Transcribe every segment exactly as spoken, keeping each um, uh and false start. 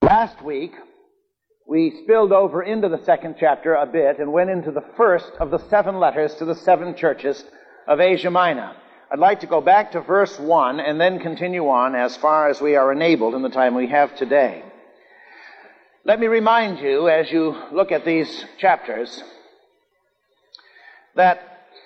Last week, we spilled over into the second chapter a bit and went into the first of the seven letters to the seven churches of Asia Minor. I'd like to go back to verse one and then continue on as far as we are enabled in the time we have today. Let me remind you, as you look at these chapters, that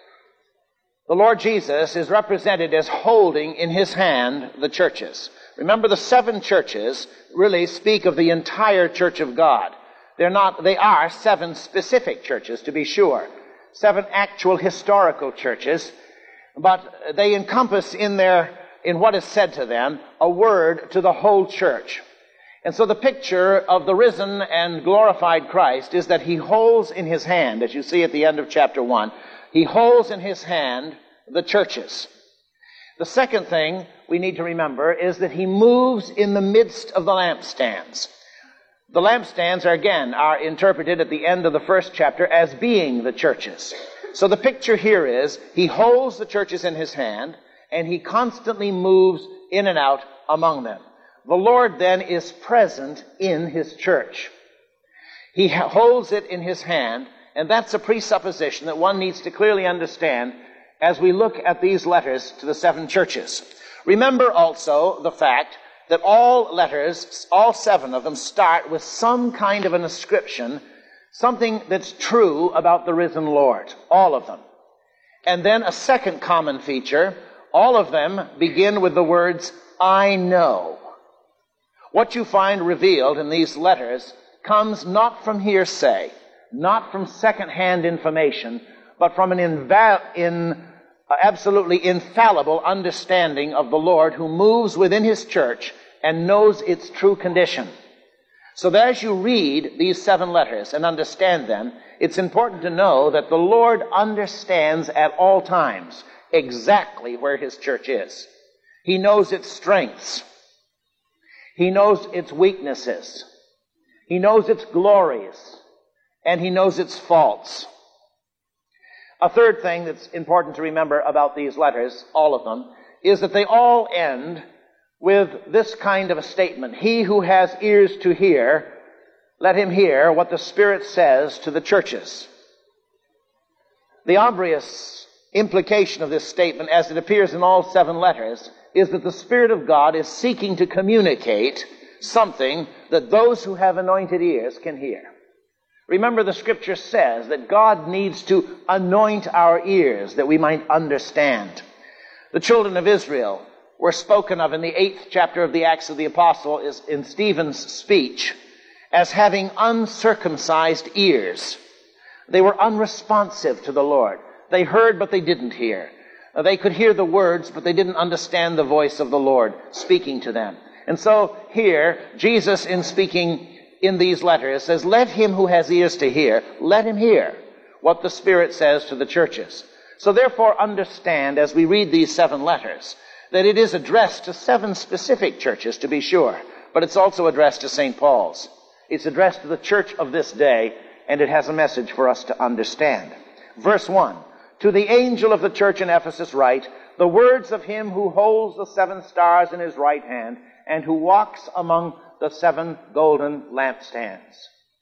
the Lord Jesus is represented as holding in his hand the churches. Remember, the seven churches really speak of the entire church of God. They're not, they are seven specific churches, to be sure. Seven actual historical churches, but they encompass in their, in what is said to them, a word to the whole church. And so the picture of the risen and glorified Christ is that he holds in his hand, as you see at the end of chapter one, he holds in his hand the churches. The second thing we need to remember is that he moves in the midst of the lampstands. The lampstands are again are interpreted at the end of the first chapter as being the churches. So the picture here is he holds the churches in his hand and he constantly moves in and out among them. The Lord then is present in his church. He holds it in his hand, and that's a presupposition that one needs to clearly understand as we look at these letters to the seven churches. Remember also the fact that all letters, all seven of them, start with some kind of an inscription, something that's true about the risen Lord. All of them. And then a second common feature, all of them begin with the words, I know. What you find revealed in these letters comes not from hearsay, not from second-hand information, but from an inva- in, uh, absolutely infallible understanding of the Lord who moves within his church and knows its true condition. So that as you read these seven letters and understand them, it's important to know that the Lord understands at all times exactly where his church is. He knows its strengths. He knows its weaknesses. He knows its glories. And he knows its faults. A third thing that's important to remember about these letters, all of them, is that they all end with this kind of a statement. He who has ears to hear, let him hear what the Spirit says to the churches. The obvious implication of this statement, as it appears in all seven letters, is that the Spirit of God is seeking to communicate something that those who have anointed ears can hear. Remember, the Scripture says that God needs to anoint our ears that we might understand. The children of Israel were spoken of in the eighth chapter of the Acts of the Apostle is in Stephen's speech as having uncircumcised ears. They were unresponsive to the Lord. They heard, but they didn't hear. They could hear the words, but they didn't understand the voice of the Lord speaking to them. And so here, Jesus, in speaking in these letters, says, let him who has ears to hear, let him hear what the Spirit says to the churches. So therefore understand, as we read these seven letters, that it is addressed to seven specific churches, to be sure, but it's also addressed to Saint Paul's. It's addressed to the church of this day, and it has a message for us to understand. Verse one, to the angel of the church in Ephesus write, the words of him who holds the seven stars in his right hand, and who walks among the seven golden lampstands.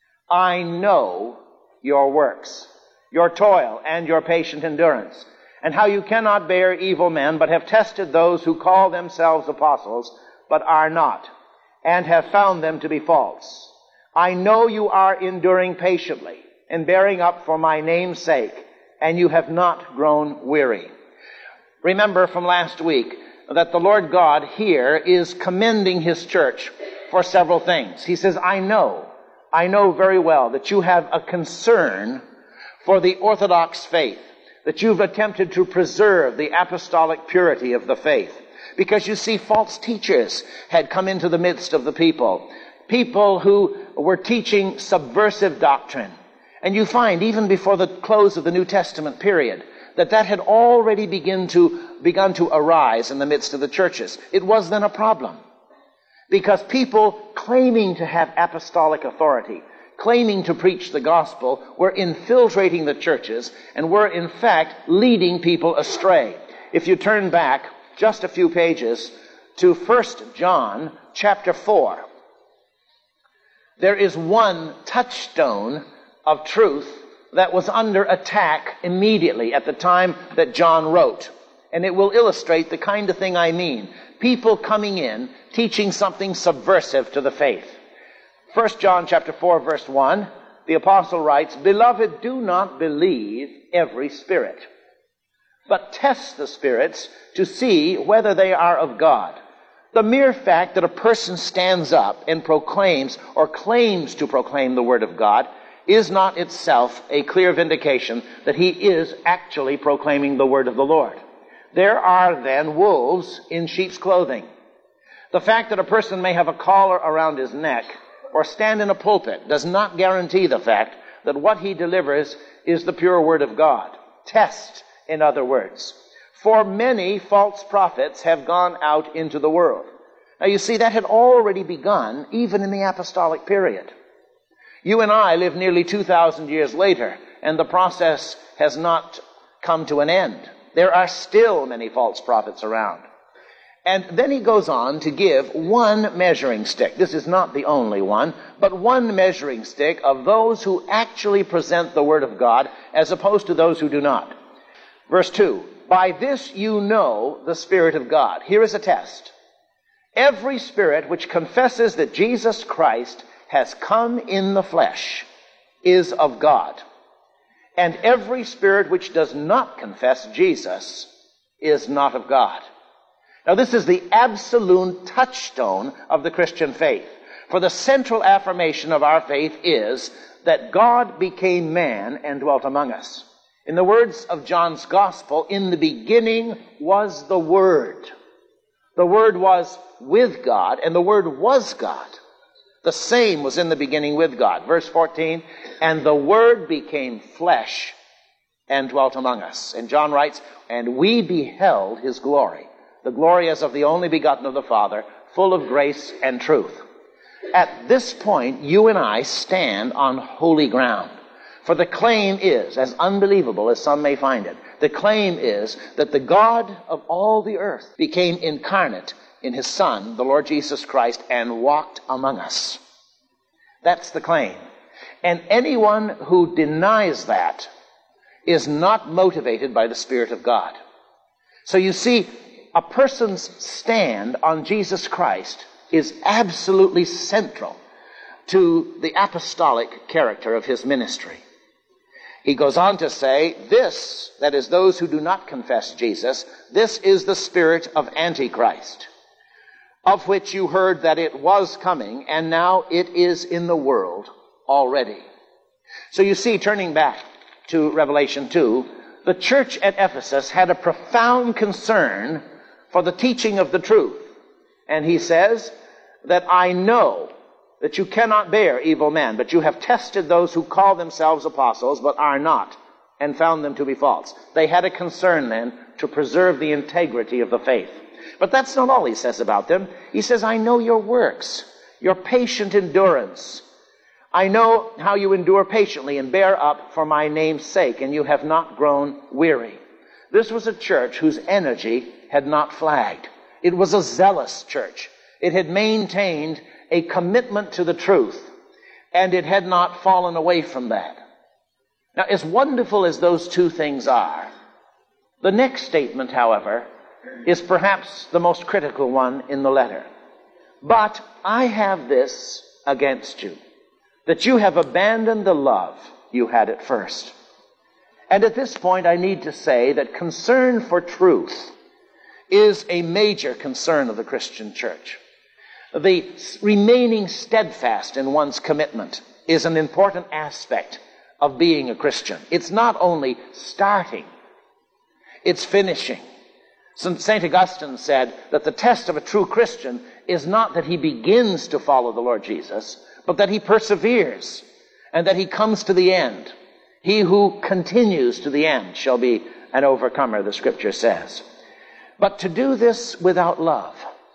I know your works, your toil, and your patient endurance, and how you cannot bear evil men, but have tested those who call themselves apostles, but are not, and have found them to be false. I know you are enduring patiently, and bearing up for my name's sake, and you have not grown weary. Remember from last week that the Lord God here is commending his church for several things. He says, I know, I know very well that you have a concern for the Orthodox faith, that you've attempted to preserve the apostolic purity of the faith. Because you see, false teachers had come into the midst of the people, people who were teaching subversive doctrine. And you find, even before the close of the New Testament period, that that had already begun to, begun to arise in the midst of the churches. It was then a problem. Because people claiming to have apostolic authority, claiming to preach the gospel, were infiltrating the churches and were in fact leading people astray. If you turn back just a few pages to First John chapter four. There is one touchstone of truth that was under attack immediately at the time that John wrote. And it will illustrate the kind of thing I mean. People coming in, teaching something subversive to the faith. First John chapter four, verse one, the apostle writes, "Beloved, do not believe every spirit, but test the spirits to see whether they are of God." The mere fact that a person stands up and proclaims or claims to proclaim the Word of God is not itself a clear vindication that he is actually proclaiming the Word of the Lord. There are then wolves in sheep's clothing. The fact that a person may have a collar around his neck or stand in a pulpit does not guarantee the fact that what he delivers is the pure Word of God. Test, in other words. For many false prophets have gone out into the world. Now you see, that had already begun even in the apostolic period. You and I live nearly two thousand years later, and the process has not come to an end. There are still many false prophets around. And then he goes on to give one measuring stick. This is not the only one, but one measuring stick of those who actually present the Word of God as opposed to those who do not. Verse two, "By this you know the Spirit of God." Here is a test. Every spirit which confesses that Jesus Christ has come in the flesh is of God. And every spirit which does not confess Jesus is not of God. Now this is the absolute touchstone of the Christian faith. For the central affirmation of our faith is that God became man and dwelt among us. In the words of John's Gospel, in the beginning was the Word. The Word was with God, and the Word was God. The same was in the beginning with God. Verse fourteen, "And the Word became flesh and dwelt among us." And John writes, "And we beheld his glory, the glory as of the only begotten of the Father, full of grace and truth." At this point, you and I stand on holy ground. For the claim is, as unbelievable as some may find it, the claim is that the God of all the earth became incarnate in his Son, the Lord Jesus Christ, and walked among us. That's the claim. And anyone who denies that is not motivated by the Spirit of God. So you see, a person's stand on Jesus Christ is absolutely central to the apostolic character of his ministry. He goes on to say, this, that is those who do not confess Jesus, this is the spirit of Antichrist, of which you heard that it was coming, and now it is in the world already. So you see, turning back to Revelation two, the church at Ephesus had a profound concern for the teaching of the truth. And he says that I know that you cannot bear evil men, but you have tested those who call themselves apostles, but are not, and found them to be false. They had a concern then to preserve the integrity of the faith. But that's not all he says about them. He says, I know your works, your patient endurance. I know how you endure patiently and bear up for my name's sake, and you have not grown weary. This was a church whose energy had not flagged. It was a zealous church. It had maintained a commitment to the truth, and it had not fallen away from that. Now, as wonderful as those two things are, the next statement, however, is perhaps the most critical one in the letter. But I have this against you, that you have abandoned the love you had at first. And at this point, I need to say that concern for truth is a major concern of the Christian church. The remaining steadfast in one's commitment is an important aspect of being a Christian. It's not only starting, it's finishing. Saint Augustine said that the test of a true Christian is not that he begins to follow the Lord Jesus, but that he perseveres and that he comes to the end. He who continues to the end shall be an overcomer, the Scripture says. But to do this without love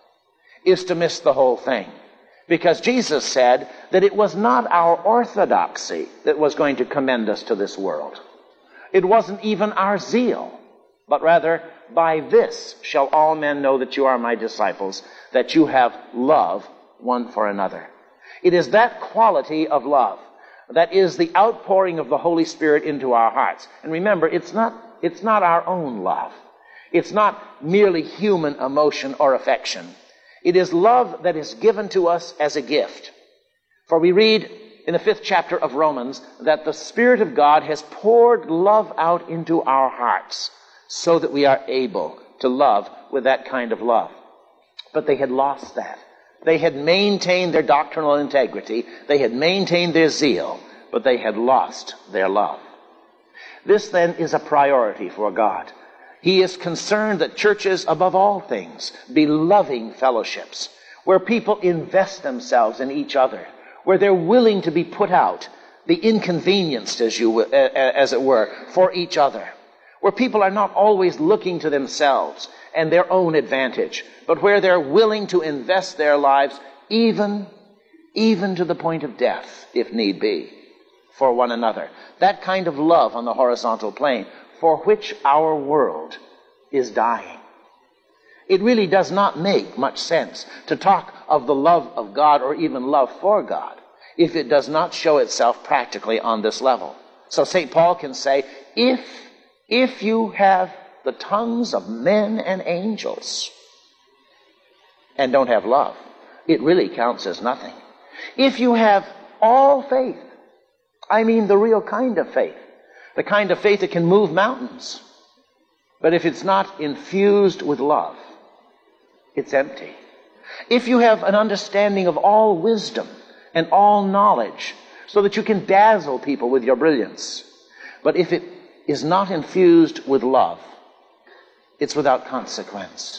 is to miss the whole thing. Because Jesus said that it was not our orthodoxy that was going to commend us to this world. It wasn't even our zeal, but rather, by this shall all men know that you are my disciples, that you have love one for another. It is that quality of love that is the outpouring of the Holy Spirit into our hearts. And remember, it's not, it's not our own love. It's not merely human emotion or affection. It is love that is given to us as a gift. For we read in the fifth chapter of Romans that the Spirit of God has poured love out into our hearts so that we are able to love with that kind of love. But they had lost that. They had maintained their doctrinal integrity. They had maintained their zeal, but they had lost their love. This then is a priority for God. He is concerned that churches, above all things, be loving fellowships, where people invest themselves in each other, where they're willing to be put out, be inconvenienced, as you, as it were, for each other, where people are not always looking to themselves and their own advantage, but where they're willing to invest their lives even, even to the point of death, if need be, for one another. That kind of love on the horizontal plane, for which our world is dying. It really does not make much sense to talk of the love of God or even love for God if it does not show itself practically on this level. So Saint Paul can say, if, if you have the tongues of men and angels and don't have love, it really counts as nothing. If you have all faith, I mean the real kind of faith, the kind of faith that can move mountains, but if it's not infused with love, it's empty. If you have an understanding of all wisdom and all knowledge, so that you can dazzle people with your brilliance, but if it is not infused with love, it's without consequence.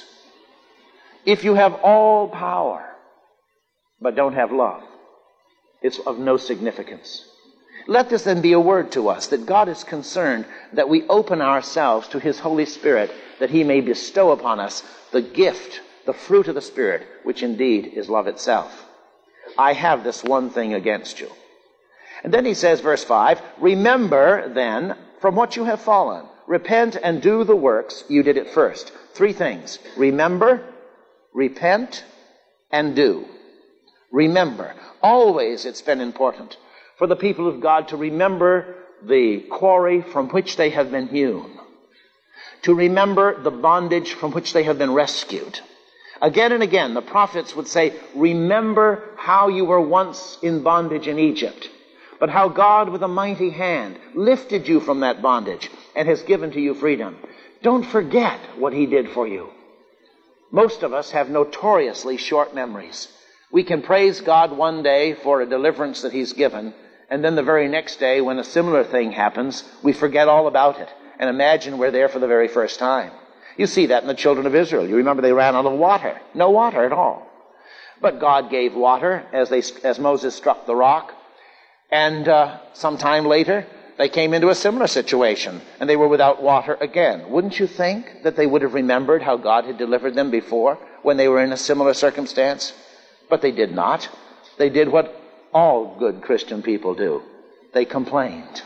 If you have all power, but don't have love, it's of no significance. Let this then be a word to us that God is concerned that we open ourselves to His Holy Spirit, that He may bestow upon us the gift, the fruit of the Spirit, which indeed is love itself. I have this one thing against you. And then he says, verse five, remember then from what you have fallen. Repent and do the works you did at first. Three things. Remember, repent, and do. Remember. Always it's been important for the people of God to remember the quarry from which they have been hewn, to remember the bondage from which they have been rescued. Again and again, the prophets would say, remember how you were once in bondage in Egypt, but how God with a mighty hand lifted you from that bondage and has given to you freedom. Don't forget what He did for you. Most of us have notoriously short memories. We can praise God one day for a deliverance that He's given, and then the very next day, when a similar thing happens, we forget all about it and imagine we're there for the very first time. You see that in the children of Israel. You remember they ran out of water. No water at all. But God gave water as they, as Moses struck the rock. And uh, sometime later, they came into a similar situation, and they were without water again. Wouldn't you think that they would have remembered how God had delivered them before when they were in a similar circumstance? But they did not. They did what all good Christian people do. They complained.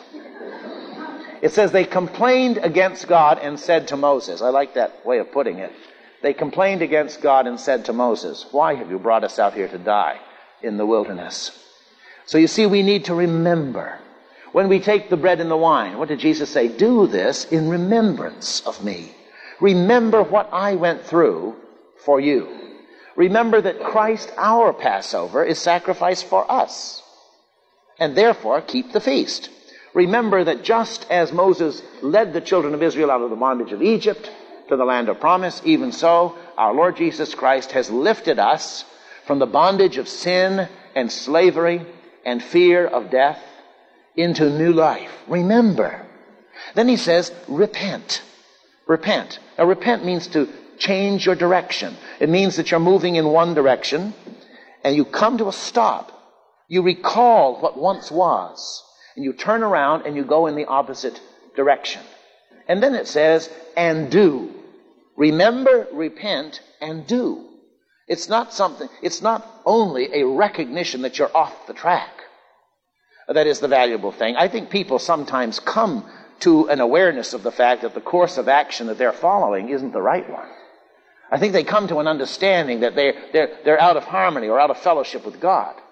It says they complained against God and said to Moses. I like that way of putting it. They complained against God and said to Moses, why have you brought us out here to die in the wilderness? So you see, we need to remember. When we take the bread and the wine, what did Jesus say? Do this in remembrance of me. Remember what I went through for you. Remember that Christ, our Passover, is sacrificed for us. And therefore, keep the feast. Remember that just as Moses led the children of Israel out of the bondage of Egypt to the land of promise, even so, our Lord Jesus Christ has lifted us from the bondage of sin and slavery and fear of death into new life. Remember. Then he says, repent. Repent. Now, repent means to change your direction. It means that you're moving in one direction and you come to a stop. You recall what once was. And you turn around and you go in the opposite direction. And then it says, and do. Remember, repent, and do. It's not something, it's not only a recognition that you're off the track. That is the valuable thing. I think people sometimes come to an awareness of the fact that the course of action that they're following isn't the right one. I think they come to an understanding that they're, they're, they're out of harmony or out of fellowship with God.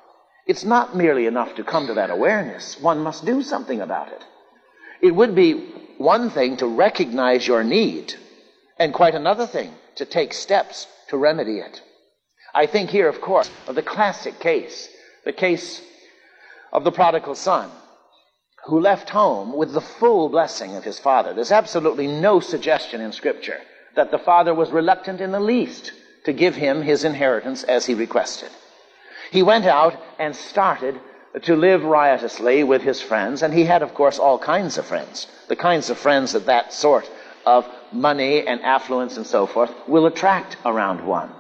It's not merely enough to come to that awareness. One must do something about it. It would be one thing to recognize your need, and quite another thing to take steps to remedy it. I think here, of course, of the classic case, the case of the prodigal son, who left home with the full blessing of his father. There's absolutely no suggestion in Scripture that the father was reluctant in the least to give him his inheritance as he requested. He went out and started to live riotously with his friends, and he had, of course, all kinds of friends. The kinds of friends that that sort of money and affluence and so forth will attract around one.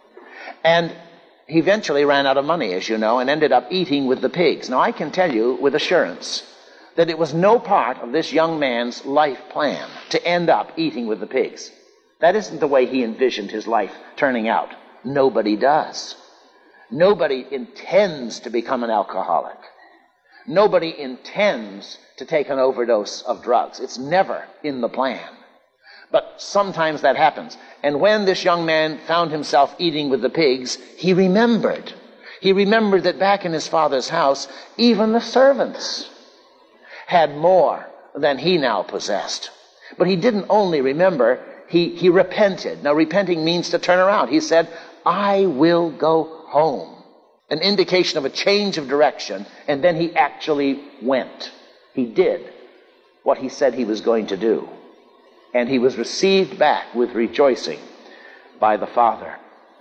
And he eventually ran out of money, as you know, and ended up eating with the pigs. Now, I can tell you with assurance that it was no part of this young man's life plan to end up eating with the pigs. That isn't the way he envisioned his life turning out. Nobody does. Nobody intends to become an alcoholic. Nobody intends to take an overdose of drugs. It's never in the plan. But sometimes that happens. And when this young man found himself eating with the pigs, he remembered. He remembered that back in his father's house, even the servants had more than he now possessed. But he didn't only remember, he, he repented. Now, repenting means to turn around. He said, I will go home. An indication of a change of direction, and then he actually went. He did what he said he was going to do. And he was received back with rejoicing by the Father.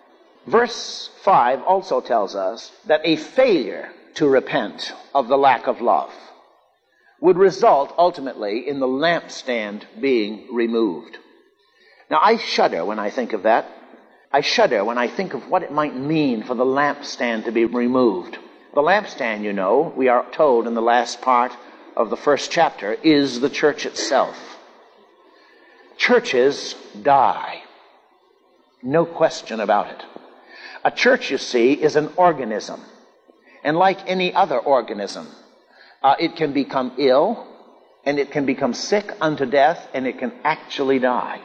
Verse five also tells us that a failure to repent of the lack of love would result ultimately in the lampstand being removed. Now, I shudder when I think of that. I shudder when I think of what it might mean for the lampstand to be removed. The lampstand, you know, we are told in the last part of the first chapter, is the church itself. Churches die. No question about it. A church, you see, is an organism. And like any other organism, uh, it can become ill, and it can become sick unto death, and it can actually die.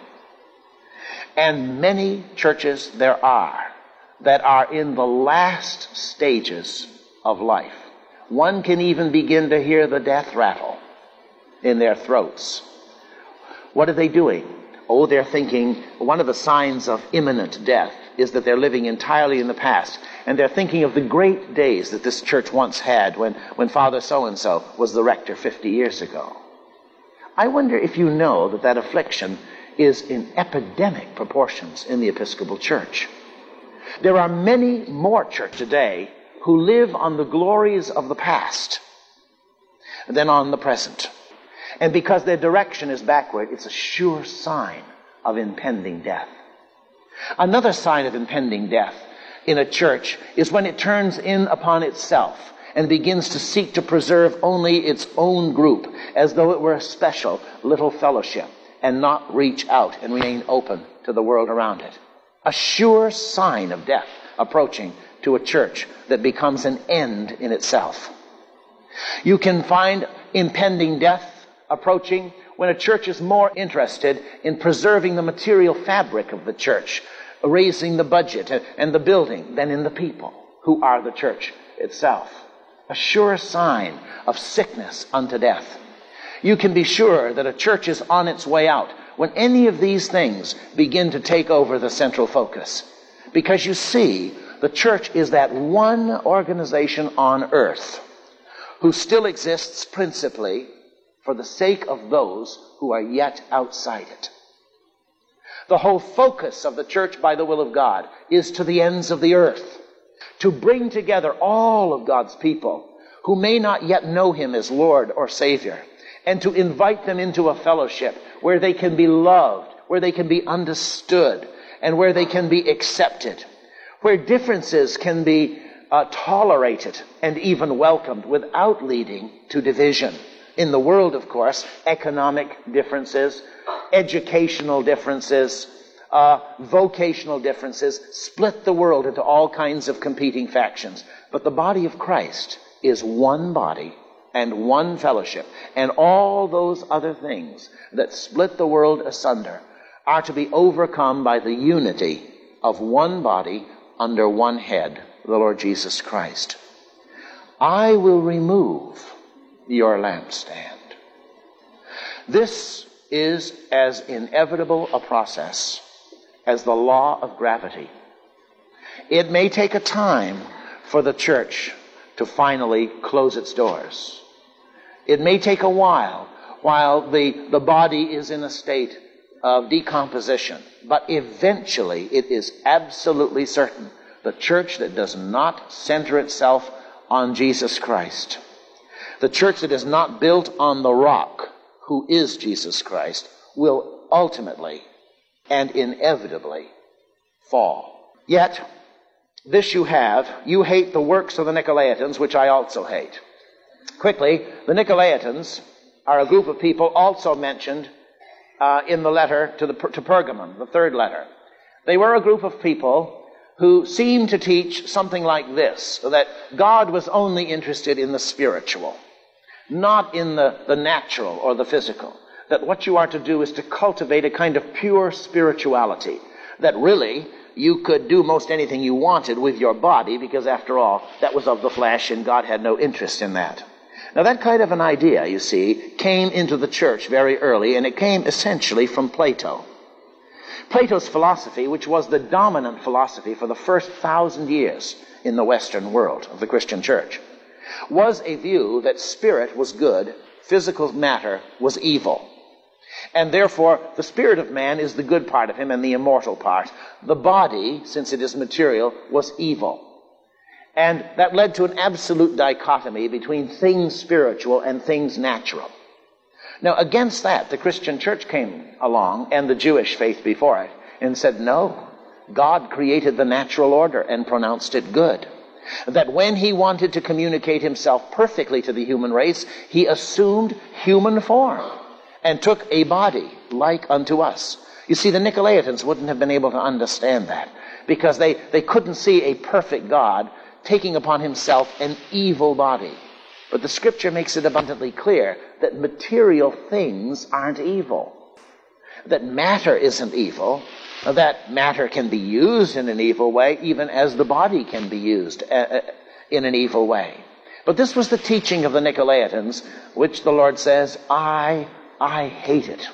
And many churches there are that are in the last stages of life. One can even begin to hear the death rattle in their throats. What are they doing? Oh, they're thinking, one of the signs of imminent death is that they're living entirely in the past. And they're thinking of the great days that this church once had when, when Father so-and-so was the rector fifty years ago. I wonder if you know that that affliction is in epidemic proportions in the Episcopal Church. There are many more churches today who live on the glories of the past than on the present. And because their direction is backward, it's a sure sign of impending death. Another sign of impending death in a church is when it turns in upon itself and begins to seek to preserve only its own group, as though it were a special little fellowship, and not reach out and remain open to the world around it. A sure sign of death approaching to a church that becomes an end in itself. You can find impending death approaching when a church is more interested in preserving the material fabric of the church, raising the budget and the building, than in the people who are the church itself. A sure sign of sickness unto death. You can be sure that a church is on its way out when any of these things begin to take over the central focus. Because you see, the church is that one organization on earth who still exists principally for the sake of those who are yet outside it. The whole focus of the church by the will of God is to the ends of the earth, to bring together all of God's people who may not yet know Him as Lord or Savior, and to invite them into a fellowship where they can be loved, where they can be understood, and where they can be accepted, where differences can be uh, tolerated and even welcomed without leading to division. In the world, of course, economic differences, educational differences, uh, vocational differences split the world into all kinds of competing factions. But the body of Christ is one body and one fellowship, and all those other things that split the world asunder are to be overcome by the unity of one body under one head, the Lord Jesus Christ. I will remove your lampstand. This is as inevitable a process as the law of gravity. It may take a time for the church to finally close its doors. It may take a while while the, the body is in a state of decomposition. But eventually, it is absolutely certain, the church that does not center itself on Jesus Christ, the church that is not built on the rock, who is Jesus Christ, will ultimately and inevitably fall. Yet, this you have, you hate the works of the Nicolaitans, which I also hate. Quickly, the Nicolaitans are a group of people also mentioned uh, in the letter to, the, to Pergamum, the third letter. They were a group of people who seemed to teach something like this, that God was only interested in the spiritual, not in the, the natural or the physical. That what you are to do is to cultivate a kind of pure spirituality, that really you could do most anything you wanted with your body, because after all, that was of the flesh and God had no interest in that. Now that kind of an idea, you see, came into the church very early, and it came essentially from Plato. Plato's philosophy, which was the dominant philosophy for the first thousand years in the Western world of the Christian church, was a view that spirit was good, physical matter was evil. And therefore, the spirit of man is the good part of him and the immortal part. The body, since it is material, was evil. And that led to an absolute dichotomy between things spiritual and things natural. Now, against that, the Christian church came along, and the Jewish faith before it, and said, no, God created the natural order and pronounced it good. That when he wanted to communicate himself perfectly to the human race, he assumed human form and took a body like unto us. You see, the Nicolaitans wouldn't have been able to understand that, because they, they couldn't see a perfect God taking upon himself an evil body. But the Scripture makes it abundantly clear that material things aren't evil, that matter isn't evil, that matter can be used in an evil way, even as the body can be used uh, in an evil way. But this was the teaching of the Nicolaitans, which the Lord says, I, I hate it.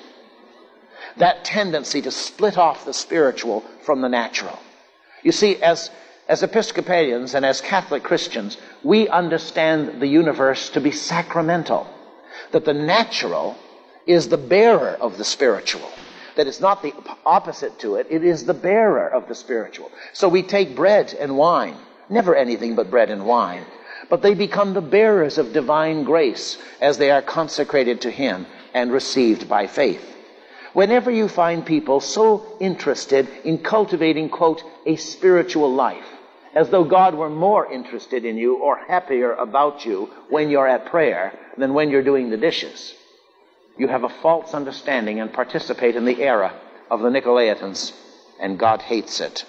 That tendency to split off the spiritual from the natural. You see, as As Episcopalians and as Catholic Christians, we understand the universe to be sacramental, that the natural is the bearer of the spiritual, that it's not the opposite to it, it is the bearer of the spiritual. So we take bread and wine, never anything but bread and wine, but they become the bearers of divine grace as they are consecrated to Him and received by faith. Whenever you find people so interested in cultivating, quote, a spiritual life, as though God were more interested in you or happier about you when you're at prayer than when you're doing the dishes, you have a false understanding and participate in the error of the Nicolaitans, and God hates it.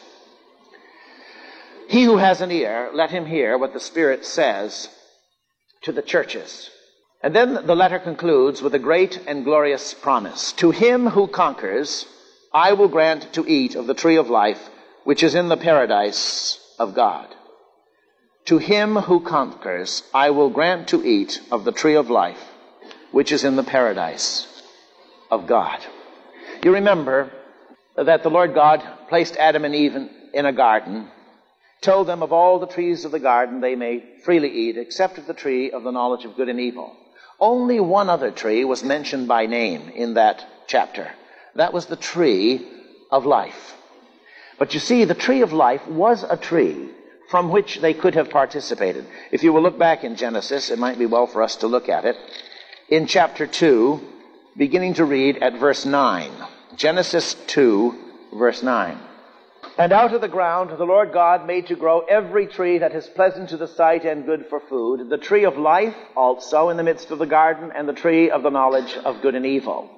He who has an ear, let him hear what the Spirit says to the churches. And then the letter concludes with a great and glorious promise. To him who conquers, I will grant to eat of the tree of life, which is in the paradise of God. To him who conquers, I will grant to eat of the tree of life, which is in the paradise of God. You remember that the Lord God placed Adam and Eve in, in a garden, told them of all the trees of the garden they may freely eat, except of the tree of the knowledge of good and evil. Only one other tree was mentioned by name in that chapter. That was the tree of life. But you see, the tree of life was a tree from which they could have participated. If you will look back in Genesis, it might be well for us to look at it. In chapter two, beginning to read at verse nine. Genesis two, verse nine. And out of the ground the Lord God made to grow every tree that is pleasant to the sight and good for food, the tree of life also in the midst of the garden, and the tree of the knowledge of good and evil.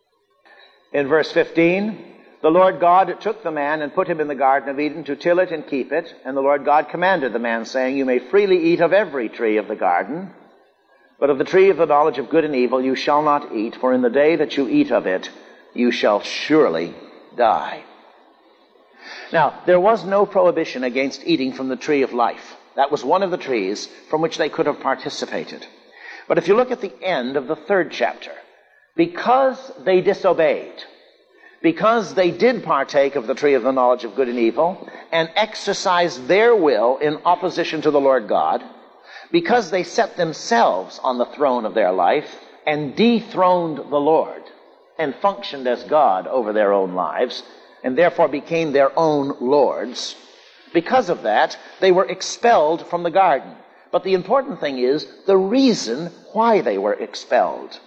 In verse fifteen, the Lord God took the man and put him in the Garden of Eden to till it and keep it. And the Lord God commanded the man, saying, you may freely eat of every tree of the garden, but of the tree of the knowledge of good and evil you shall not eat, for in the day that you eat of it, you shall surely die. Now, there was no prohibition against eating from the tree of life. That was one of the trees from which they could have participated. But if you look at the end of the third chapter, because they disobeyed, because they did partake of the tree of the knowledge of good and evil, and exercised their will in opposition to the Lord God, because they set themselves on the throne of their life and dethroned the Lord and functioned as God over their own lives, and therefore became their own lords, because of that, they were expelled from the garden. But the important thing is the reason why they were expelled.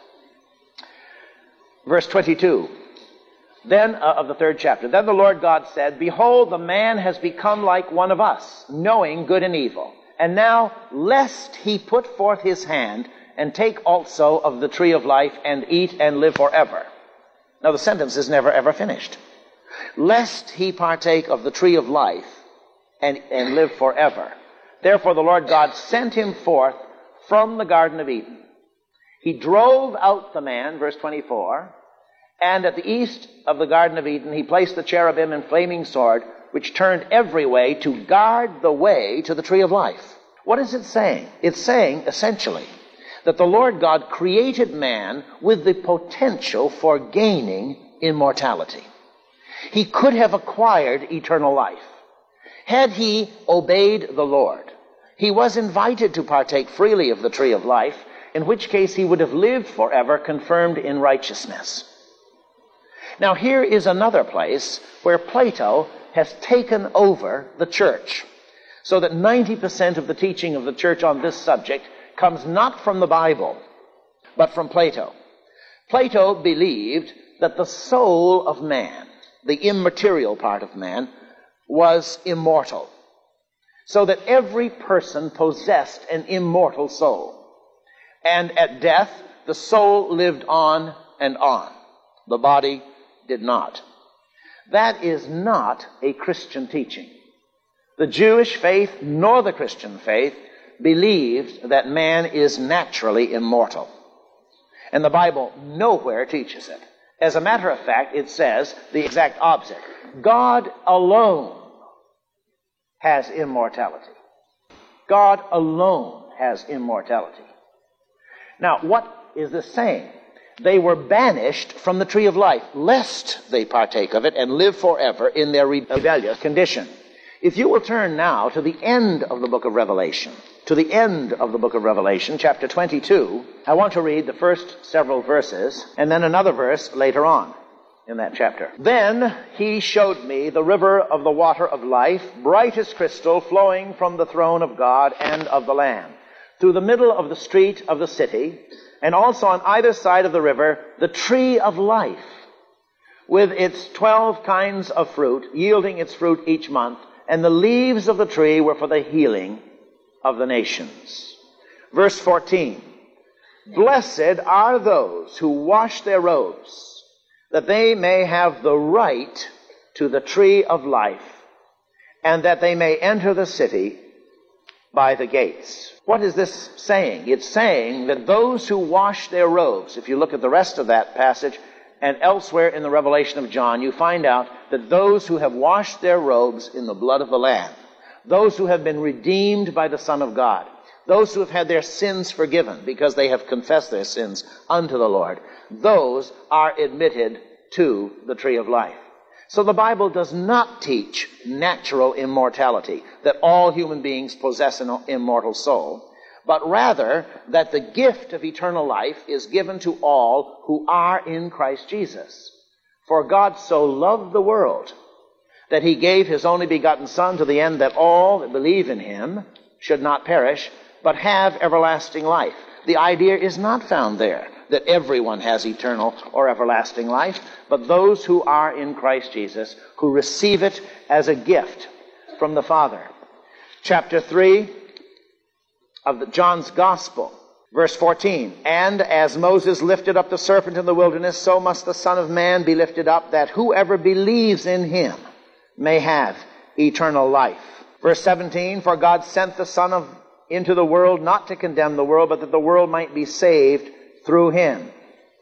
Verse twenty-two. Then, uh, of the third chapter, then the Lord God said, Behold, the man has become like one of us, knowing good and evil. And now, lest he put forth his hand, and take also of the tree of life, and eat and live forever. Now, the sentence is never ever finished. Lest he partake of the tree of life, and, and live forever. Therefore the Lord God sent him forth from the Garden of Eden. He drove out the man, verse twenty-four, and at the east of the Garden of Eden he placed the cherubim and flaming sword, which turned every way to guard the way to the tree of life. What is it saying? It's saying, essentially, that the Lord God created man with the potential for gaining immortality. He could have acquired eternal life. Had he obeyed the Lord, he was invited to partake freely of the tree of life, in which case he would have lived forever, confirmed in righteousness. Now here is another place where Plato has taken over the church, so that ninety percent of the teaching of the church on this subject comes not from the Bible, but from Plato. Plato believed that the soul of man, the immaterial part of man, was immortal, so that every person possessed an immortal soul. And at death, the soul lived on and on. The body did not. That is not a Christian teaching. The Jewish faith nor the Christian faith believes that man is naturally immortal. And the Bible nowhere teaches it. As a matter of fact, it says the exact opposite. God alone has immortality. God alone has immortality. Now, what is this saying? They were banished from the tree of life, lest they partake of it and live forever in their rebellious condition. If you will turn now to the end of the book of Revelation, to the end of the book of Revelation, chapter twenty-two, I want to read the first several verses, and then another verse later on in that chapter. Then he showed me the river of the water of life, bright as crystal, flowing from the throne of God and of the Lamb, through the middle of the street of the city, and also on either side of the river, the tree of life, with its twelve kinds of fruit, yielding its fruit each month, and the leaves of the tree were for the healing of the nations. Verse fourteen, Blessed are those who wash their robes, that they may have the right to the tree of life, and that they may enter the city by the gates. What is this saying? It's saying that those who wash their robes, if you look at the rest of that passage, and elsewhere in the Revelation of John, you find out that those who have washed their robes in the blood of the Lamb, those who have been redeemed by the Son of God, those who have had their sins forgiven because they have confessed their sins unto the Lord, those are admitted to the tree of life. So the Bible does not teach natural immortality, that all human beings possess an immortal soul, but rather that the gift of eternal life is given to all who are in Christ Jesus. For God so loved the world that he gave his only begotten Son, to the end that all that believe in him should not perish, but have everlasting life. The idea is not found there that everyone has eternal or everlasting life, but those who are in Christ Jesus, who receive it as a gift from the Father. Chapter three of the, John's Gospel, verse fourteen, And as Moses lifted up the serpent in the wilderness, so must the Son of Man be lifted up, that whoever believes in him may have eternal life. Verse seventeen, For God sent the Son of into the world not to condemn the world, but that the world might be saved through him.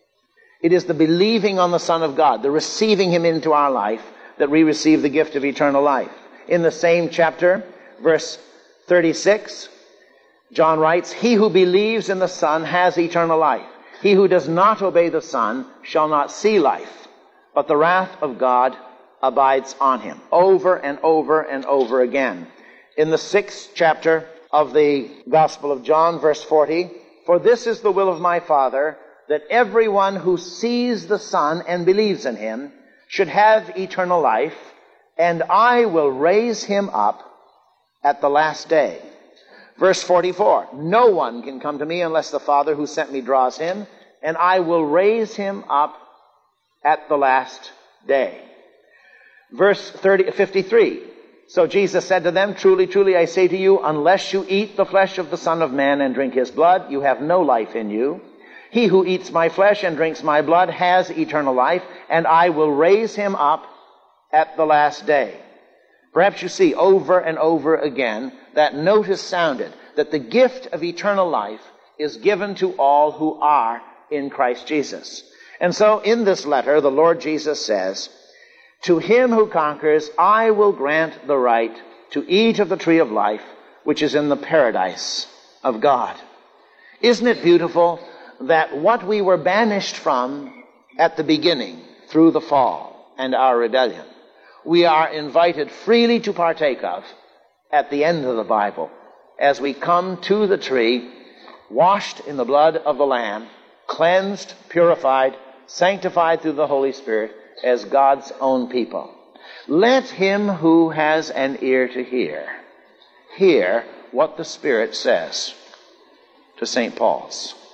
It is the believing on the Son of God, the receiving him into our life, that we receive the gift of eternal life. In the same chapter, verse thirty-six, John writes, "He who believes in the Son has eternal life. He who does not obey the Son shall not see life, but the wrath of God abides on him." Over and over and over again. In the sixth chapter of the Gospel of John, verse forty, "For this is the will of my Father, that everyone who sees the Son and believes in him should have eternal life, and I will raise him up at the last day." Verse forty-four, "No one can come to me unless the Father who sent me draws him, and I will raise him up at the last day." Verse thirty, fifty-three, "So Jesus said to them, Truly, truly, I say to you, unless you eat the flesh of the Son of Man and drink his blood, you have no life in you. He who eats my flesh and drinks my blood has eternal life, and I will raise him up at the last day." Perhaps you see over and over again that note is sounded that the gift of eternal life is given to all who are in Christ Jesus. And so in this letter, the Lord Jesus says, "To him who conquers, I will grant the right to eat of the tree of life, which is in the paradise of God." Isn't it beautiful that what we were banished from at the beginning through the fall and our rebellion, we are invited freely to partake of at the end of the Bible as we come to the tree, washed in the blood of the Lamb, cleansed, purified, sanctified through the Holy Spirit as God's own people. Let him who has an ear to hear, hear what the Spirit says to Saint Paul's.